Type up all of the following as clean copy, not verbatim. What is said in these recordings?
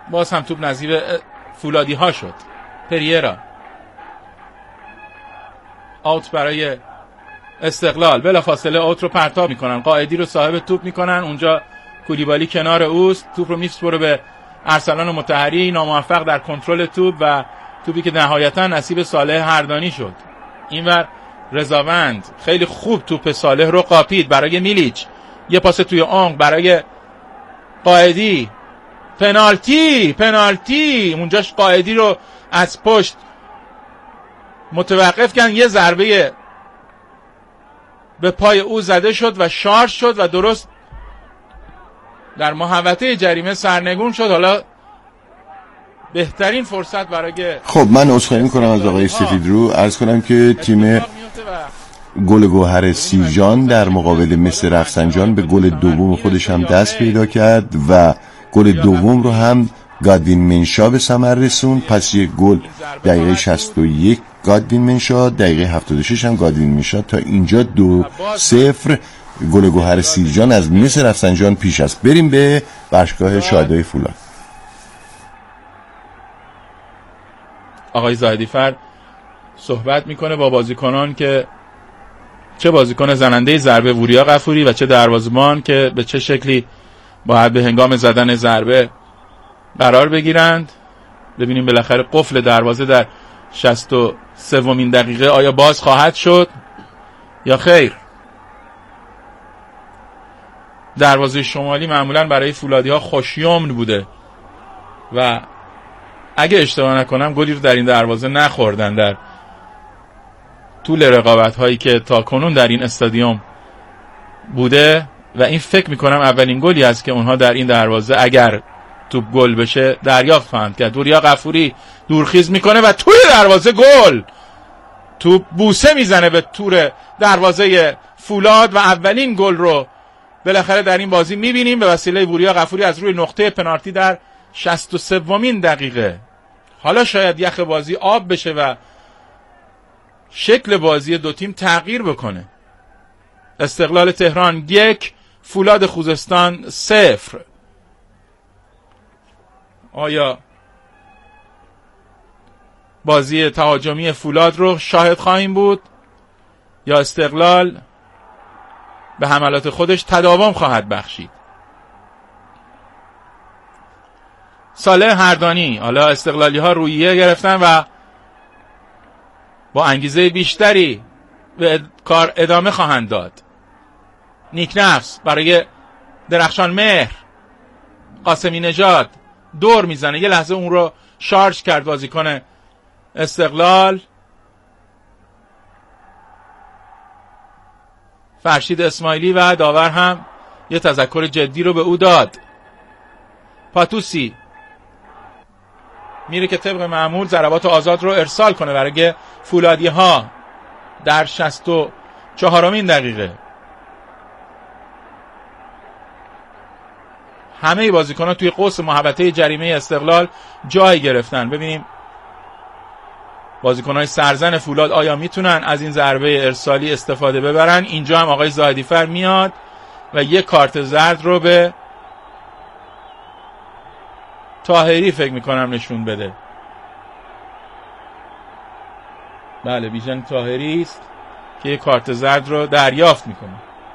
باز هم توپ نصیب فولادی ها شد. پریرا آوت برای استقلال. بلافاصله آوت رو پرتاب میکنن، قائدی رو صاحب توپ میکنن، اونجا کولیبالی کنار اوست، توپ رو میسپره به ارسلان مطهری، ناموفق در کنترل توپ و توپی که نهایتا نصیب صالح هردانی شد. اینور رضاوند خیلی خوب توپ صالح رو قاپید برای میلیچ، یه پاس توی آنگ برای قائدی. پنالتی اونجاش قائدی رو از پشت متوقف کردن، یه ضربه به پای او زده شد و شارژ شد و درست در محوطه جریمه سرنگون شد. حالا بهترین فرصت برای خب من عذرخواهی میکنم از آقای سفیدرو، عرض کنم که تیم گل گوهر سیرجان در مقابل مصر رفسنجان به گل دوم خودش هم دست پیدا کرد و گل دوم رو هم گادوین منشا به ثمر رسون. پس یک گل دقیقه 61 گادوین منشا، دقیقه 76 هم گادوین منشا. تا اینجا 2-0 گل گوهر سیرجان از مصر رفسنجان پیش است. بریم به باشگاه شهدای فولاد. آقای زاهدی فرد صحبت میکنه با بازیکنان که چه بازیکن زننده ضربه وریا غفوری و چه دروازه‌بان که به چه شکلی باید به هنگام زدن ضربه قرار بگیرند. ببینیم بالاخره قفل دروازه در 63مین دقیقه آیا باز خواهد شد یا خیر. دروازه شمالی معمولا برای فولادی ها خوشیمن بوده و اگه اشتباه نکنم گلی رو در این دروازه نخوردن در طول رقابت هایی که تا کنون در این استادیوم بوده و این فکر میکنم اولین گلی است که اونها در این دروازه اگر توپ گل بشه دریافت خواهند کرد. وریا غفوری دورخیز میکنه و توی دروازه گل. توپ بوسه میزنه به تور دروازه فولاد و اولین گل رو بالاخره در این بازی میبینیم به وسیله وریا غفوری از روی نقطه پنالتی در 63مین دقیقه. حالا شاید یخ بازی آب بشه و شکل بازی دو تیم تغییر بکنه. استقلال تهران 1 فولاد خوزستان 0. آیا بازی تهاجمی فولاد رو شاهد خواهیم بود یا استقلال به حملات خودش تداوم خواهد بخشید؟ صالح هردانی. حالا استقلالی ها رویه گرفتن و با انگیزه بیشتری به کار ادامه خواهند داد. نیک نفس برای درخشان مهر. قاسمی نژاد دور میزنه، یه لحظه اون رو شارژ کرد بازیکن استقلال. فرشید اسماعیلی و داور هم یه تذکر جدی رو به او داد. پاتوسی میره که طبق معمول ضربات آزاد رو ارسال کنه برای فولادی ها در 64مین دقیقه. همه بازیکنان توی قوس محوطه جریمه استقلال جای گرفتن. ببینیم بازیکن‌های سرزن فولاد آیا میتونن از این ضربه ارسالی استفاده ببرن. اینجا هم آقای زاهدی فر میاد و یک کارت زرد رو به طاهری فکر میکنم نشون بده. بله بیژن طاهری است که یک کارت زرد رو دریافت میکنه.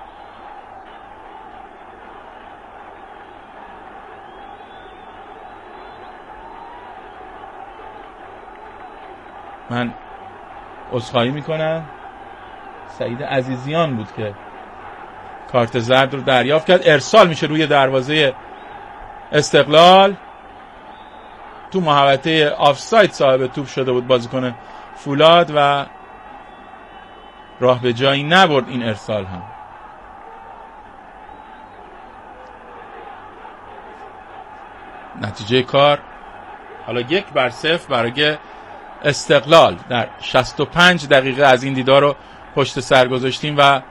من عذرخواهی میکنم، سعید عزیزیان بود که کارت زرد رو دریافت کرد. ارسال میشه روی دروازه استقلال. تو محوطه آفساید صاحب توپ شده بود بازیکن فولاد و راه به جایی نبرد این ارسال هم. نتیجه کار حالا 1-0 برای استقلال. در 65 دقیقه از این دیدار رو پشت سر گذاشتیم و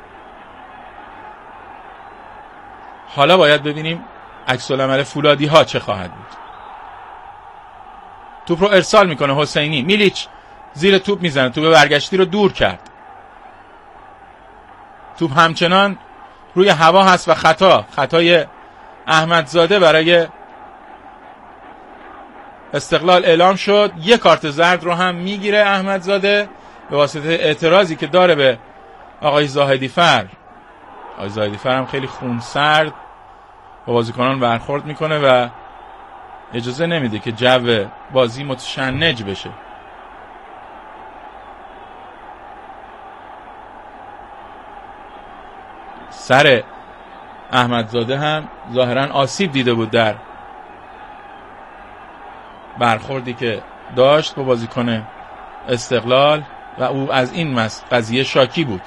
حالا باید ببینیم عکس العمل فولادی ها چه خواهد بود. توپ رو ارسال میکنه حسینی. میلیچ زیر توپ میزنه، توپ برگشتی رو دور کرد. توپ همچنان روی هوا هست و خطای احمدزاده برای استقلال اعلام شد. یک کارت زرد رو هم میگیره احمدزاده به واسطه اعتراضی که داره به آقای زاهدی فر. آقای زاهدی فر هم خیلی خونسرد با بازیکنان برخورد میکنه و اجازه نمیده که جو بازی متشنج بشه. سر احمدزاده هم ظاهرا آسیب دیده بود در برخوردی که داشت با بازیکن استقلال و او از این قضیه شاکی بود.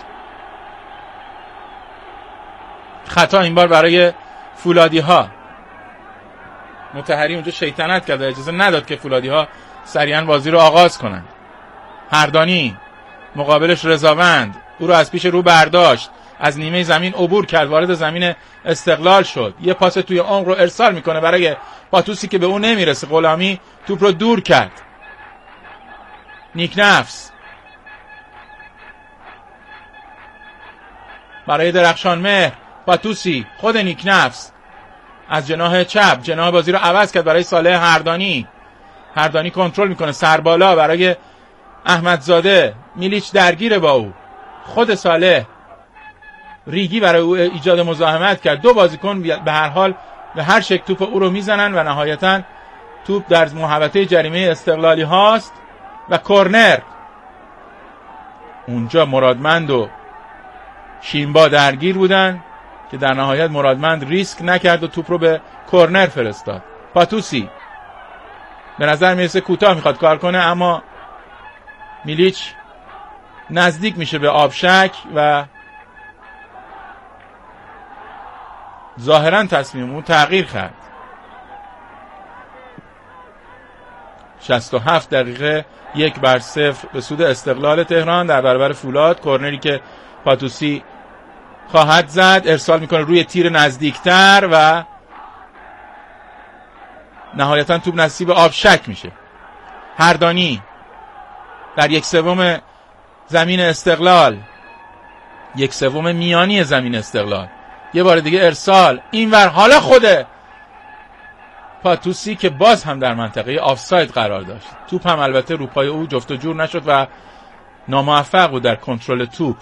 خطا این بار برای فولادی ها. مطهری اونجا شیطنت کرد و اجازه نداد که فولادی ها سریعا بازی رو آغاز کنند. هردانی مقابلش رضاوند او رو از پیش رو برداشت، از نیمه زمین عبور کرد، وارد زمین استقلال شد، یه پاس توی عمق رو ارسال میکنه برای پاتوسی که به اون نمیرسه. غلامی توپ رو دور کرد. نیک نفس برای درخشان مهر. پاتوسی خود نیک نفس از جناح چپ جناح بازی رو عوض کرد برای صالح هردانی. هردانی کنترل میکنه سربالا برای احمدزاده. میلیچ درگیر با او. خود صالح ریگی برای او ایجاد مزاحمت کرد. دو بازیکن به هر حال به هر شکل توپ او رو میزنن و نهایتا توپ در محوطه جریمه استقلالی هاست و کرنر. اونجا مرادمند و شیمبا درگیر بودن که در نهایت مرادمند ریسک نکرد و توپ رو به کرنر فرستاد. پاتوسی به نظر میرسه کوتاه میخواد کار کنه، اما میلیچ نزدیک میشه به آبشک و ظاهرا تصمیم اون تغییر کرد. 67 دقیقه 1-0 به سود استقلال تهران در برابر فولاد. کرنری که پاتوسی خواهد زد ارسال میکنه روی تیر نزدیکتر و نهایتا توپ نصیب آبشک میشه. هردانی در 1/3 زمین استقلال، 1/3 میانی زمین استقلال. یه بار دیگه ارسال اینور. حالا خوده پاتوسی که باز هم در منطقه آفساید قرار داشت. توپ هم البته رو پای او جفت و جور نشد و ناموفق بود در کنترل توپ.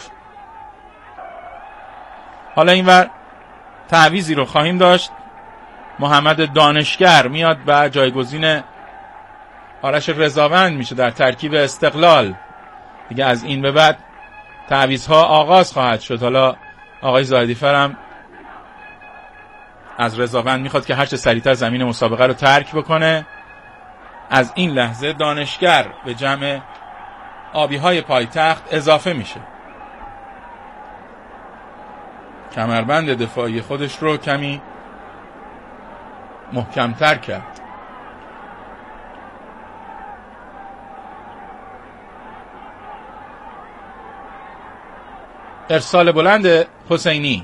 حالا اینور تعویضی رو خواهیم داشت. محمد دانشگر میاد و جایگزین آرش رضاوند میشه در ترکیب استقلال. دیگه از این به بعد تعویضها آغاز خواهد شد. حالا آقای زاهدی فرم از رضاوند میخواد که هرچه سریعتر زمین مسابقه رو ترک بکنه. از این لحظه دانشگر به جمع آبیهای پایتخت اضافه میشه. کمربند دفاعی خودش رو کمی محکمتر کرد. ارسال بلند حسینی.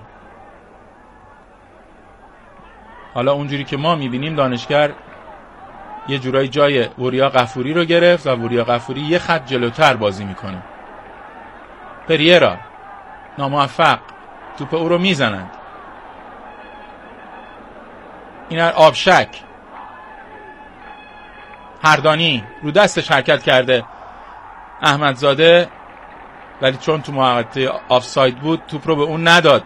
حالا اونجوری که ما میبینیم دانشگر یه جورایی جای وریا غفوری رو گرفت و وریا غفوری یه خط جلوتر بازی میکنه. پریرا ناموفق توپ او رو میزنند. این آبشک. هردانی رو دستش حرکت کرده احمدزاده، ولی چون تو محوطه آفساید بود توپ رو به اون نداد.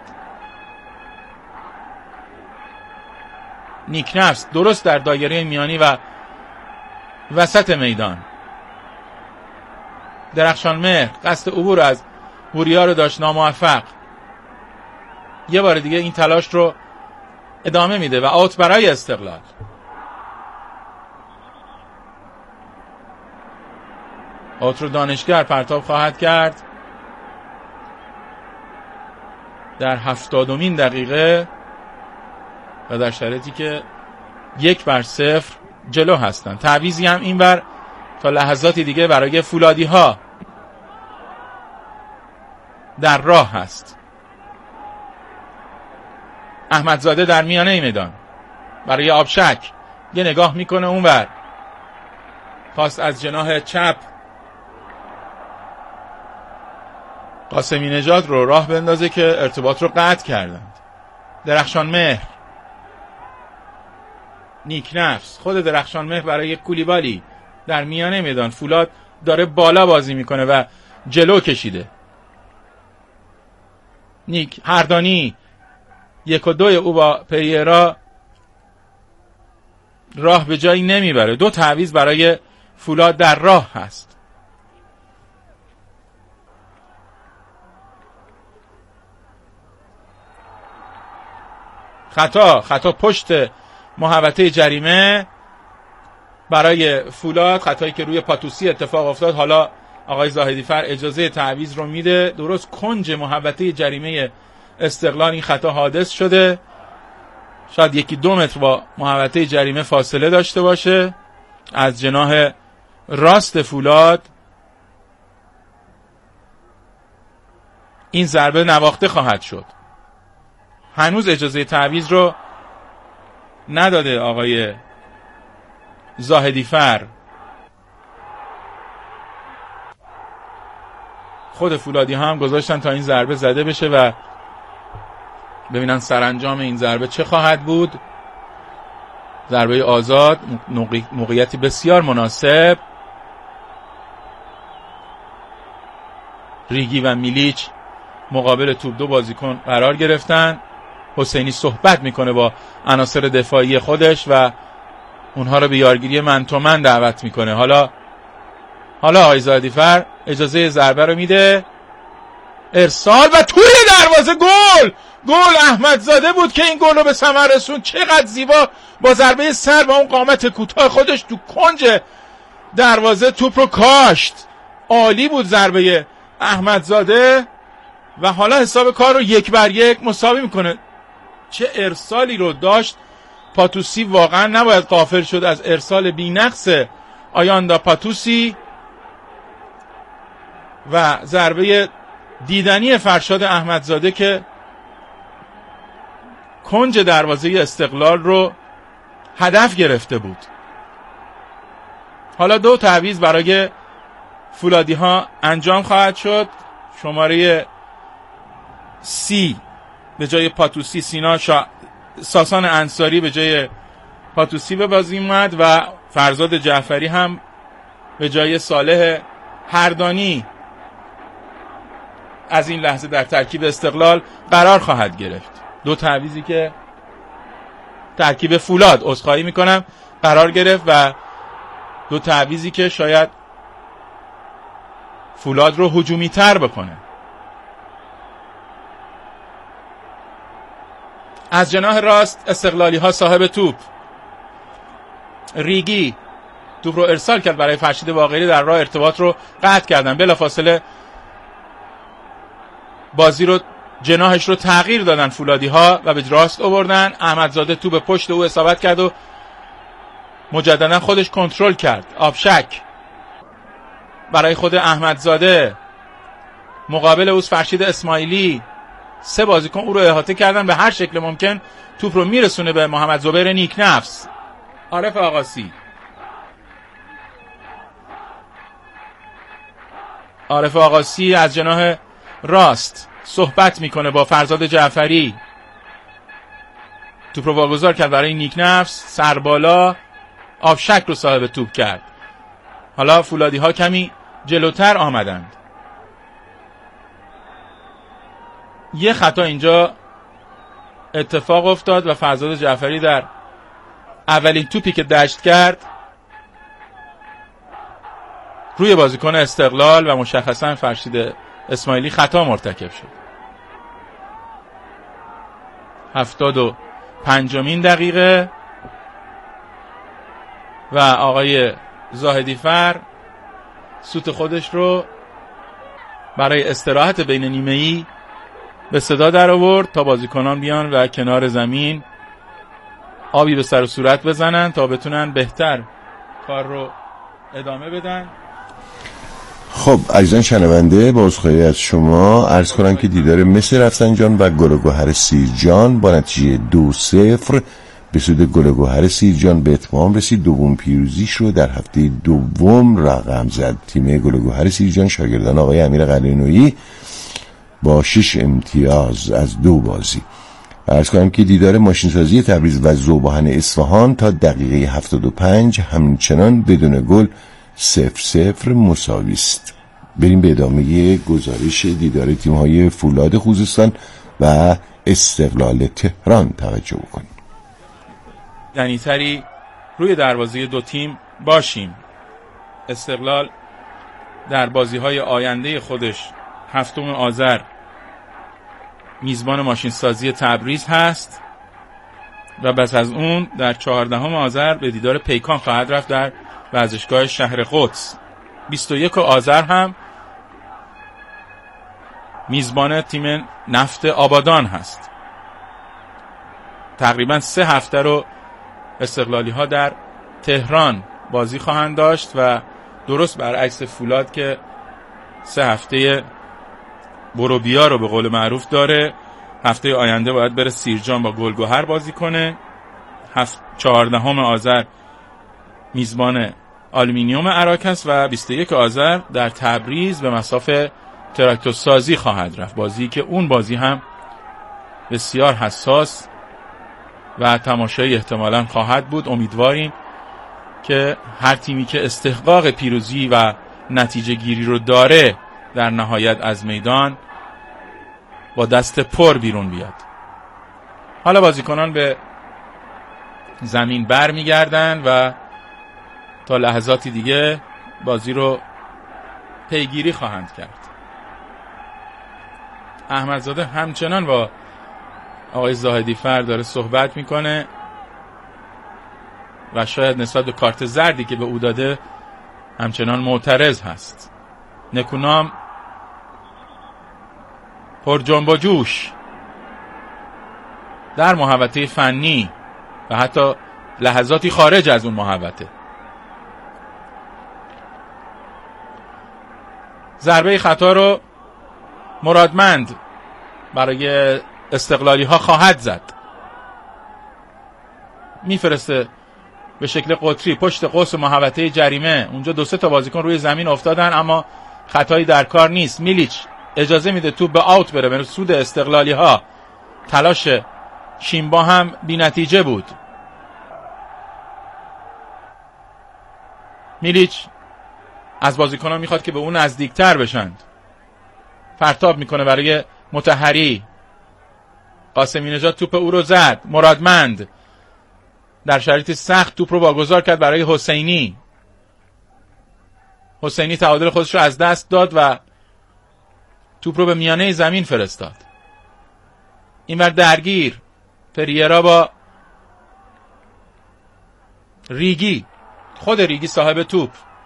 نیک نفس درست در دایره میانی و وسط میدان. درخشان مهر قصد عبور از وریا رو داشت، ناموفق. یه بار دیگه این تلاش رو ادامه میده و آوت برای استقلال. آوت رو دانشگر پرتاب خواهد کرد در 70مین دقیقه و در شرایطی که 1-0 جلو هستن. تعویضی هم اینور تا لحظاتی دیگه برای فولادی ها در راه هست. احمدزاده در میانه میدان برای آبشک یه نگاه میکنه اونور. خواست از جناح چپ قاسمی نژاد رو راه بندازه که ارتباط رو قطع کردند. درخشان مهر نیکنفس، خود درخشان مهر برای کولیبالی در میانه میدان. فولاد داره بالا بازی میکنه و جلو کشیده. هردانی 1 و 2 او با پریرا راه به جایی نمیبره. 2 تعویض برای فولاد در راه هست. خطا پشت محوطه جریمه برای فولاد، خطایی که روی پاتوسی اتفاق افتاد. حالا آقای زاهدی فر اجازه تعویض رو میده. درست کنج محوطه جریمه استقلال این خطا حادث شده. شاید 1-2 متر با محوطه جریمه فاصله داشته باشه. از جناح راست فولاد این ضربه نواخته خواهد شد. هنوز اجازه تعویض رو نداده آقای زاهدی فر. خود فولادی هم گذاشتن تا این ضربه زده بشه و ببینن سرانجام این ضربه چه خواهد بود. ضربه آزاد، موقعیتی بسیار مناسب. ریگی و میلیچ مقابل توپ 2 بازیکن قرار گرفتن. حسینی صحبت میکنه با عناصر دفاعی خودش و اونها رو به یارگیری من تو من دعوت میکنه. حالا آقای زاهدی فر اجازه ضربه رو میده. ارسال و توی دروازه گل احمدزاده بود که این گل رو به ثمر رسوند. چقدر زیبا با ضربه سر با اون قامت کوتاه خودش تو کنج دروازه توپ رو کاشت. عالی بود ضربه احمدزاده و حالا حساب کار رو 1-1 مساوی میکنه. چه ارسالی رو داشت پاتوسی. واقعا نباید غافل شد از ارسال بی‌نقص آیاندا پاتوسی و ضربه دیدنی فرشاد احمدزاده که کنج دروازه استقلال رو هدف گرفته بود. حالا 2 تعویض برای فولادی ها انجام خواهد شد. شماره 30 به جای پاتوسی ساسان انصاری به جای پاتوسی به بازی اومد و فرزاد جعفری هم به جای صالح هردانی از این لحظه در ترکیب استقلال قرار خواهد گرفت. 2 تعویضی که ترکیب فولاد عذرخواهی میکنم قرار گرفت و 2 تعویضی که شاید فولاد رو هجومی تر بکنه. از جناح راست استقلالی ها صاحب توپ. ریگی توپ رو ارسال کرد برای فرشید باقری، در راه ارتباط رو قطع کردن. بلافاصله بازی رو جناحش رو تغییر دادن فولادی ها و به راست آوردن. احمدزاده توپ پشت او اصابت کرد و مجددا خودش کنترل کرد. آبشک برای خود احمدزاده، مقابل اوست فرشید اسماعیلی. 3 بازیکن او رو احاطه کردن، به هر شکل ممکن توپ رو میرسونه به محمد زبیر نیکنفس. عارف آقاسی از جناح راست صحبت میکنه با فرزاد جعفری. توپ رو واگذار کرد برای نیکنفس، سربالا آبشک رو صاحب توپ کرد. حالا فولادی ها کمی جلوتر آمدند. یه خطا اینجا اتفاق افتاد و فرزاد جعفری در اولین توپی که دشت کرد روی بازیکن استقلال و مشخصا فرشید اسماعیلی خطا مرتکب شد. 75مین دقیقه و آقای زاهدی فر سوت خودش رو برای استراحت بین نیمه‌ای به صدا در آورد تا بازیکنان بیان و کنار زمین آبی به سر و صورت بزنن تا بتونن بهتر کار رو ادامه بدن. خب عزیزان شنونده، با عذرخواهی از شما عرض کنم که دیدار مس رفسنجان و گل گوهر سیرجان با نتیجه 2-0 به سود گل گوهر سیرجان به اتمام رسید. دوم پیروزیش رو در هفته دوم رقم زد. تیم گل گوهر سیرجان شاگردان آقای امیر قلعه‌نویی با 6 امتیاز از 2 بازی. عرض کنم که دیدار ماشینسازی تبریز و ذوب‌آهن اصفهان تا دقیقه 75 همچنان بدون گل 0-0 مساوی است. بریم به ادامه گزارش دیدار تیم‌های فولاد خوزستان و استقلال تهران توجه بکنیم. دنیتری روی دروازه دو تیم باشیم. استقلال در بازی‌های آینده خودش 7 آذر میزبان ماشینسازی تبریز هست و پس از اون در 14 آذر به دیدار پیکان خواهد رفت در ورزشگاه شهر قدس. 21 آذر هم میزبان تیم نفت آبادان هست. تقریبا 3 هفته رو استقلالی ها در تهران بازی خواهند داشت و درست برعکس فولاد که 3 هفته برو بیا رو به قول معروف داره. هفته آینده باید بره سیرجان با گلگهر بازی کنه. 14 آذر میزبان آلومینیوم عراق است و 21 آذر در تبریز به مصاف تراکتور سازی خواهد رفت. بازی که اون بازی هم بسیار حساس و تماشایی احتمالاً خواهد بود. امیدواریم که هر تیمی که استحقاق پیروزی و نتیجه گیری رو داره در نهایت از میدان با دست پر بیرون بیاد. حالا بازیکنان به زمین بر میگردن و تا لحظاتی دیگه بازی رو پیگیری خواهند کرد. احمدزاده همچنان با آقای زاهدی فر داره صحبت میکنه و شاید نسبت به کارت زردی که به او داده همچنان معترض هست. نکونام پر جنب و جوش در محوطه فنی و حتی لحظاتی خارج از اون محوطه. ضربه خطا رو مرادمند برای استقلالی ها خواهد زد. میفرسته به شکل قطری پشت قوس محوطه جریمه. اونجا 2-3 تا بازیکن روی زمین افتادن اما خطایی در کار نیست. میلیچ اجازه میده توپ به آوت بره به سود استقلالی ها. تلاش شیمبا هم بی نتیجه بود. میلیچ از بازیکنان میخواد که به اون نزدیکتر بشند. پرتاب میکنه برای مطهری. قاسمی نژاد توپ او رو زد. مرادمند در شرایط سخت توپ رو واگذار کرد برای حسینی. حسینی تعادل خودش رو از دست داد و توپ رو به میانه زمین فرستاد. اینور درگیر پریرا با ریگی. خود ریگی صاحب توپ.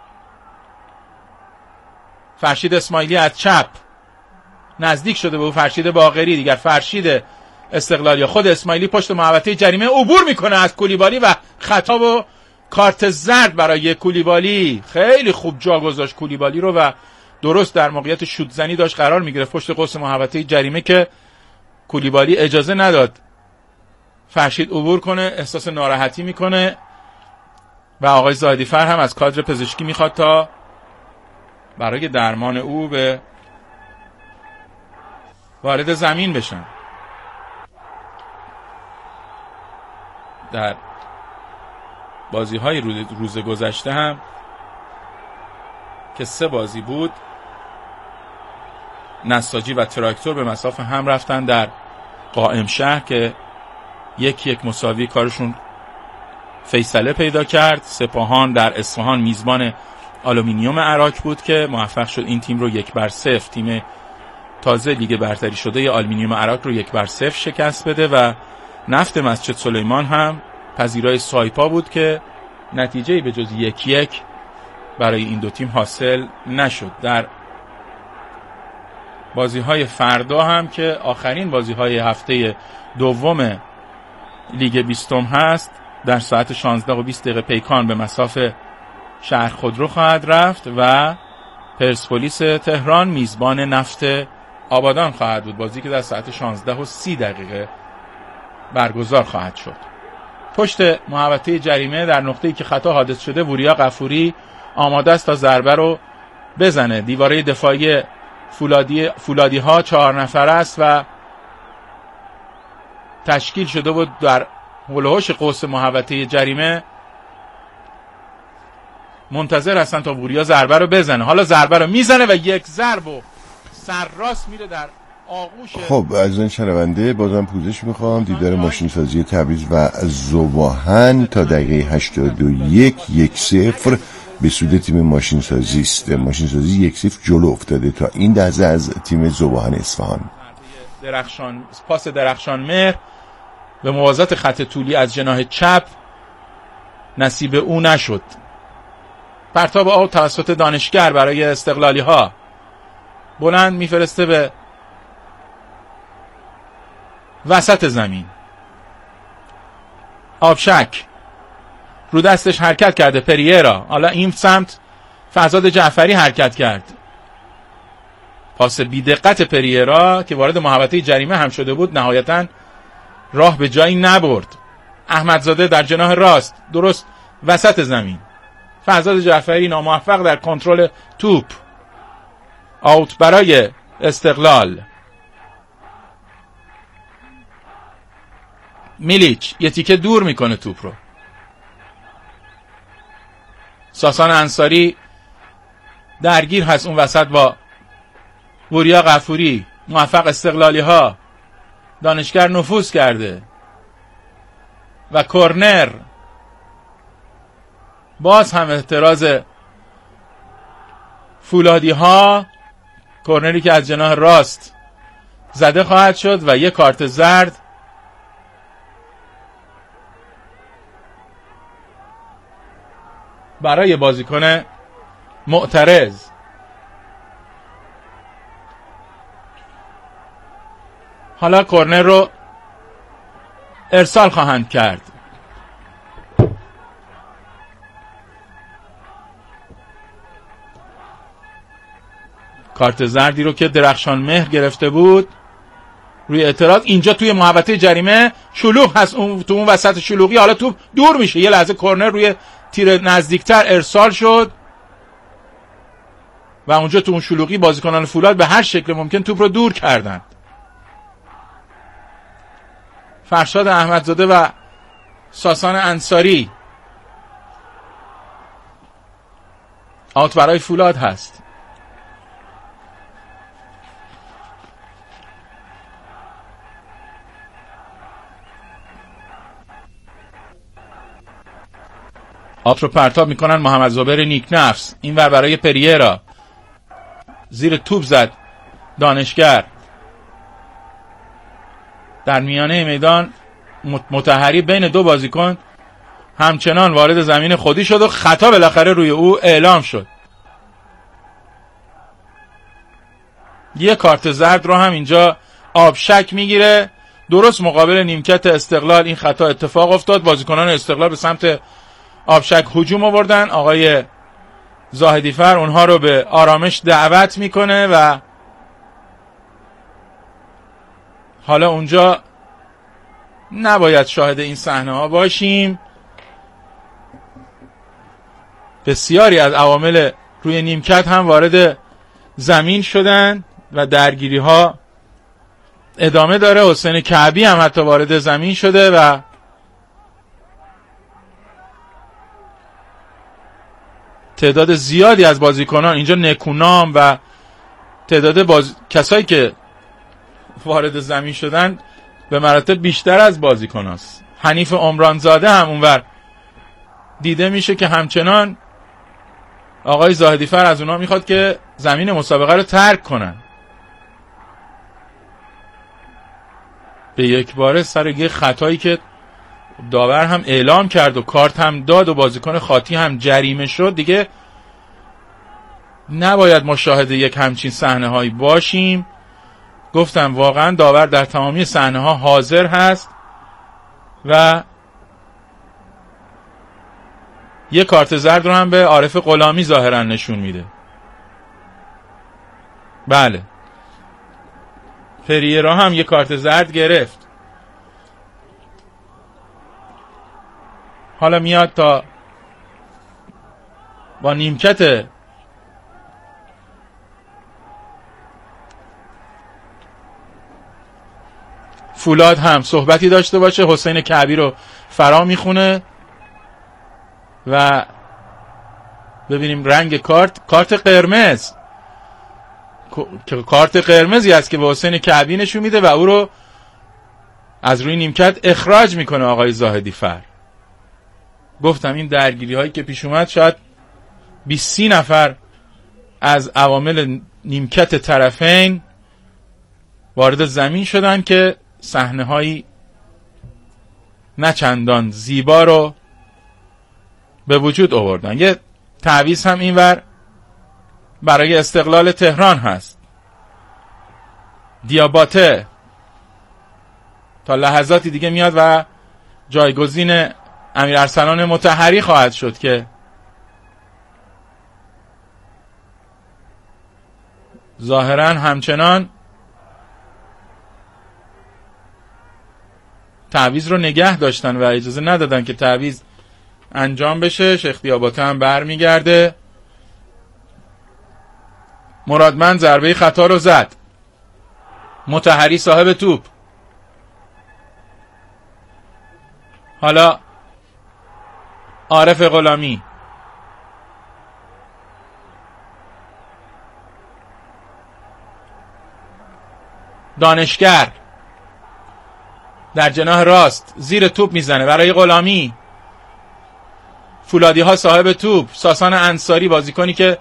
فرشید اسماعیلی از چپ نزدیک شده به او. فرشید باقری دیگر فرشید استقلالی. خود اسماعیلی پشت محوطه جریمه عبور میکنه از کولیبالی و خطا و کارت زرد برای کولیبالی. خیلی خوب جا گذاشت کولیبالی رو و درست در موقعیت شوت زنی داشت قرار میگرفت پشت قوس محوطه جریمه که کولیبالی اجازه نداد فرشید عبور کنه. احساس ناراحتی میکنه و آقای زاهدی فر هم از کادر پزشکی میخواد تا برای درمان او به وارد زمین بشن. در بازی‌های روز گذشته هم که 3 بازی بود نساجی و تراکتور به مصاف هم رفتن در قائم شهر که 1-1 مساوی کارشون فیصله پیدا کرد. سپاهان در اصفهان میزبان آلومینیوم عراق بود که موفق شد این تیم رو 1-0 تیم تازه لیگ برتری شده آلومینیوم عراق رو 1-0 شکست بده و نفت مسجد سلیمان هم پذیرای سایپا بود که نتیجه‌ای به جز 1-1 برای این دو تیم حاصل نشد. در بازی‌های فردا هم که آخرین بازی‌های هفته دوم لیگ 20 هست در ساعت 16:20 پیکان به مصاف شهر خودرو خواهد رفت و پرسپولیس تهران میزبان نفت آبادان خواهد بود. بازی که در ساعت 16:30 برگزار خواهد شد. پشت محوطه جریمه در نقطه‌ای که خطا حادث شده وریا غفوری آماده است تا ضربه رو بزنه. دیواره دفاعی فولادی ها 4 نفر است و تشکیل شده بود در هول و هوش قوس محوطه جریمه، منتظر هستن تا وریا ضربه رو بزنه. حالا ضربه رو میزنه و یک ضرب و سر راست میره در آغوش. خب از این شنونده بازم پوزش میخوام. دیدار ماشین سازی تبریز و ذوباهن تا دقیقه 81 1-0 به سود تیم ماشین سازی است. ماشین سازی 1-0 جلو افتاده تا این لحظه از تیم ذوباهن اصفهان. پاس درخشان مهر به موازات خط طولی از جناح چپ نصیب او نشد. پرتاب آوت توسط دانشگر برای استقلالی ها. بلند میفرسته به وسط زمین. آبشک رو دستش حرکت کرده، پریرا. حالا این سمت فرزاد جعفری حرکت کرد. پاس بی دقت پریرا که وارد محوطه جریمه هم شده بود نهایتاً راه به جایی نبرد. احمدزاده در جناح راست درست وسط زمین. فرزاد جعفری ناموفق در کنترل توپ. آوت برای استقلال. میلیچ یه تیکه دور میکنه توپ رو. ساسان انصاری درگیر هست اون وسط با وریا غفوری. موفق استقلالی ها. دانشگر نفوذ کرده و کورنر. باز هم اعتراض فولادی ها. کورنری که از جناح راست زده خواهد شد و یک کارت زرد برای بازیکن معترض. حالا کورنر رو ارسال خواهند کرد. کارت زردی رو که درخشان مهر گرفته بود روی اعتراض. اینجا توی محوطه جریمه شلوغ هست، تو اون وسط شلوغی. حالا توپ دور میشه. یه لحظه کورنر روی تیر نزدیکتر ارسال شد و اونجا تو اون شلوغی بازیکنان فولاد به هر شکل ممکن توپ رو دور کردند. فرشاد احمدزاده و ساسان انصاری. آوت برای فولاد هست. آوت رو پرتاب میکنن محمد زبیر نیک نفس. این ور برای پریرا. زیر توپ زد دانشگر. در میانه میدان متحری بین دو بازیکن همچنان وارد زمین خودی شد و خطا بالاخره روی او اعلام شد. یه کارت زرد رو هم اینجا آبشک میگیره. درست مقابل نیمکت استقلال این خطا اتفاق افتاد. بازیکنان استقلال به سمت آبشک هجوم آوردن. آقای زاهدی فر اونها رو به آرامش دعوت میکنه و حالا اونجا نباید شاهد این صحنه ها باشیم. بسیاری از عوامل روی نیمکت هم وارد زمین شدن و درگیری ها ادامه داره. حسین کعبی هم حتی وارد زمین شده و تعداد زیادی از بازیکنان اینجا نکونام و تعداد کسایی که وارد زمین شدن به مراتب بیشتر از بازیکن است. حنیف عمرانزاده هم اونور دیده میشه که همچنان آقای زاهدی فر از اونا میخواد که زمین مسابقه رو ترک کنن. به یک باره سر یه خطایی که داور هم اعلام کرد و کارت هم داد و بازیکن خاطی هم جریمه شد، دیگه نباید مشاهده یک همچین صحنه هایی باشیم. گفتم واقعا داور در تمامی صحنه ها حاضر هست و یه کارت زرد رو هم به عارف غلامی ظاهرا نشون میده. بله، پریرا هم یه کارت زرد گرفت. حالا میاد تا با نیمکت فولاد هم صحبتی داشته باشه. حسین کعبی رو فرا میخونه و ببینیم رنگ کارت قرمز، کارت قرمزی است که به حسین کعبی نشون میده و او رو از روی نیمکت اخراج میکنه آقای زاهدی فر. گفتم این درگیری هایی که پیش اومد شاید 20-30 نفر از عوامل نیمکت طرفین وارد زمین شدن که صحنه هایی نه چندان زیبا رو به وجود آوردن. یه تعویض هم اینور برای استقلال تهران هست. دیاباته تا لحظاتی دیگه میاد و جایگزین امیر ارسلان مطهری خواهد شد که ظاهرا همچنان تعویض رو نگه داشتن و اجازه ندادن که تعویض انجام بشه. شیخ دیاباته هم برمیگرده. مرادمند ضربه خطا رو زد. مطهری صاحب توپ. حالا عارف غلامی، دانشگر در جناح راست زیر توپ میزنه برای غلامی. فولادی ها صاحب توپ. ساسان انصاری بازیکنی که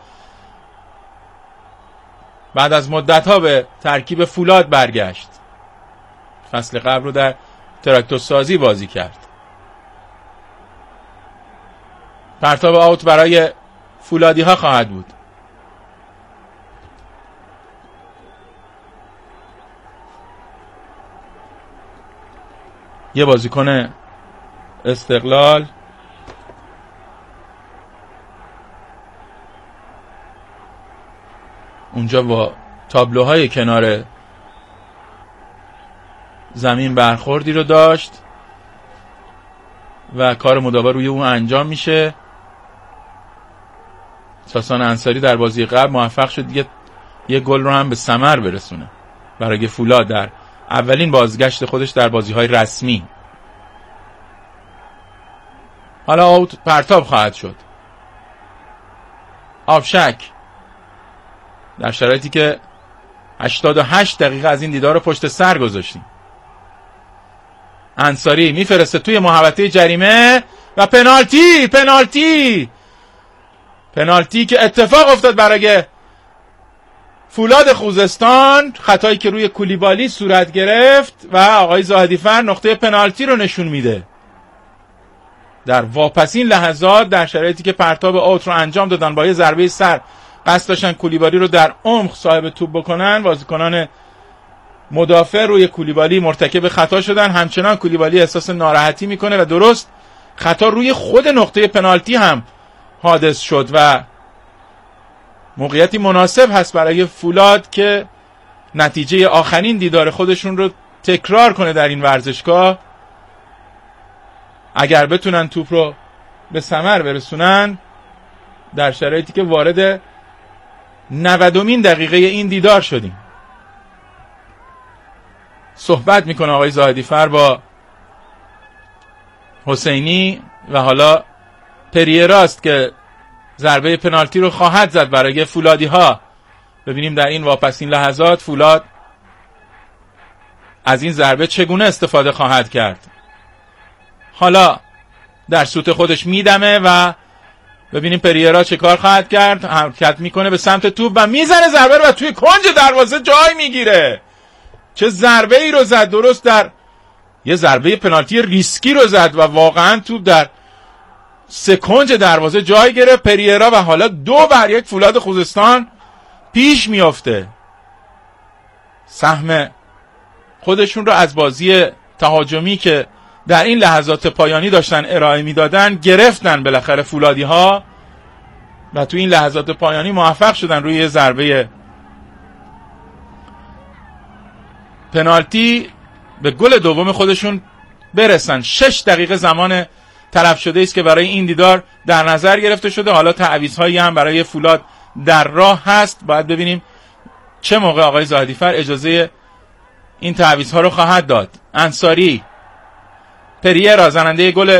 بعد از مدت ها به ترکیب فولاد برگشت، فصل قبل رو در تراکتور سازی بازی کرد. پرتاب آوت برای فولادی ها خواهد بود. یه بازیکن استقلال اونجا با تابلوهای کنار زمین برخوردی رو داشت و کار مداوا روی اون انجام میشه. ساسان انصاری در بازی قبل موفق شد یه گل رو هم به ثمر برسونه برای فولاد در اولین بازگشت خودش در بازی‌های رسمی. حالا آوت پرتاب خواهد شد. آفشک در شرایطی که 88 دقیقه از این دیدار رو پشت سر گذاشتیم. انصاری میفرسته توی محوطه جریمه و پنالتی که اتفاق افتاد برای فولاد خوزستان. خطایی که روی کولیبالی صورت گرفت و آقای زاهدی فر نقطه پنالتی رو نشون میده. در واپسین لحظات در شرایطی که پرتاب آوت رو انجام دادن با یه ضربه سر قصد داشتن کولیبالی رو در عمق صاحب توپ بکنن، بازیکنان مدافع روی کولیبالی مرتکب خطا شدن. همچنان کولیبالی احساس ناراحتی میکنه و درست خطا روی خود نقطه پنالتی هم حادث شد و موقعیتی مناسب هست برای فولاد که نتیجه آخرین دیدار خودشون رو تکرار کنه در این ورزشگاه. اگر بتونن توپ رو به ثمر برسونن در شرایطی که وارد 90مین دقیقه این دیدار شدیم. صحبت میکنه آقای زاهدی فر با حسینی و حالا پریراست که ضربه پنالتی رو خواهد زد برای فولادی ها. ببینیم در این واپسین لحظات فولاد از این ضربه چگونه استفاده خواهد کرد. حالا در سوت خودش میدمه و ببینیم پریرا چه کار خواهد کرد. حرکت میکنه به سمت توپ و میزنه ضربه رو و توی کنج دروازه جای میگیره. چه ضربه ای رو زد، درست در یه ضربه پنالتی ریسکی رو زد و واقعا توپ در سکنج دروازه جای گرفت پریرا و حالا 2-1 فولاد خوزستان پیش میافته. سهم خودشون رو از بازی تهاجمی که در این لحظات پایانی داشتن ارائه میدادن گرفتن بالاخره فولادی ها و تو این لحظات پایانی موفق شدن روی ضربه پنالتی به گل دوم خودشون برسن. 6 دقیقه زمان تلف شده است که برای این دیدار در نظر گرفته شده. حالا تعویض‌هایی هم برای فولاد در راه هست. باید ببینیم چه موقع آقای زاهدی فر اجازه این تعویض ها رو خواهد داد. انصاری، پریرا زننده گل